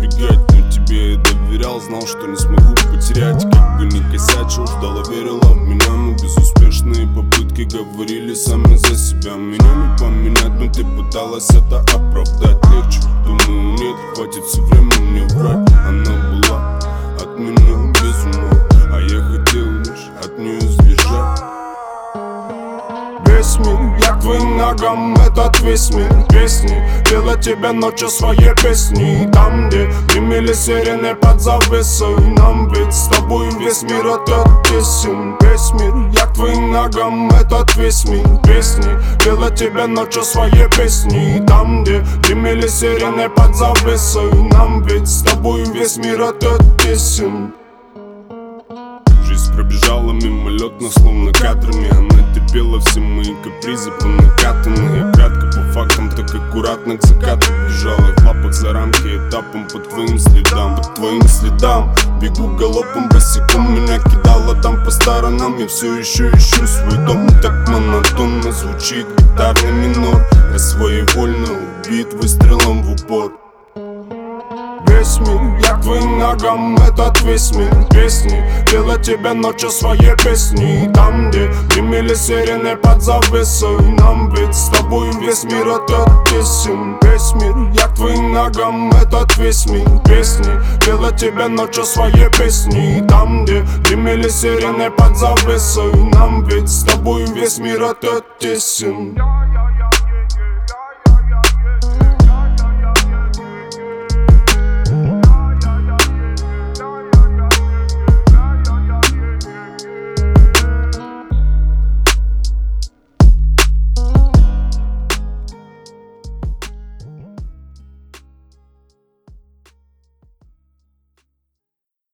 избегать, но тебе я доверял, знал, что не смогу потерять. Как бы не косячил, ждала, верила в меня, но безуспешные попытки говорили сами за себя. Меня не поменять, но ты пыталась это оправдать. Легче, думаю, нет, хватит все время мне врать. Она была от меня без ума, а я хотел лишь от нее сбежать. Весь мир, я к твоим ногам, этот весь мир песни. Пела тебе ночью свои песни. Там, где гремели сирены под завесой, нам ведь с тобой весь мир этот тесен. Весь мир, я к твоим ногам, этот весь мир песни. Пела тебе ночью свои песни. Там, где гремели сирены под завесой, нам ведь с тобой весь мир этот тесен. Жизнь пробежала мимолетно, словно кадрами. Она терпела все мои капризы по накатанной. Кратко по фактам, так аккуратно к закату бежала. В лапах за рамки этапом по твоим следам. По твоим следам бегу галопом, босиком меня кидало там по сторонам. Я все еще ищу свой дом. Так монотонно звучит гитарный минор. Я своевольно убит выстрелом в упор. Весь мир, я к твоим ногам, этот весь мир песни. Пела тебе ночью свои песни. Там, где гремели сирены под завесой, нам ведь с тобой весь мир этот тесен. Весь мир, я к твоим ногам, этот весь мир песни. Пела тебе ночью свои песни. Там, где гремели сирены под завесой, нам ведь с тобой весь мир этот тесен.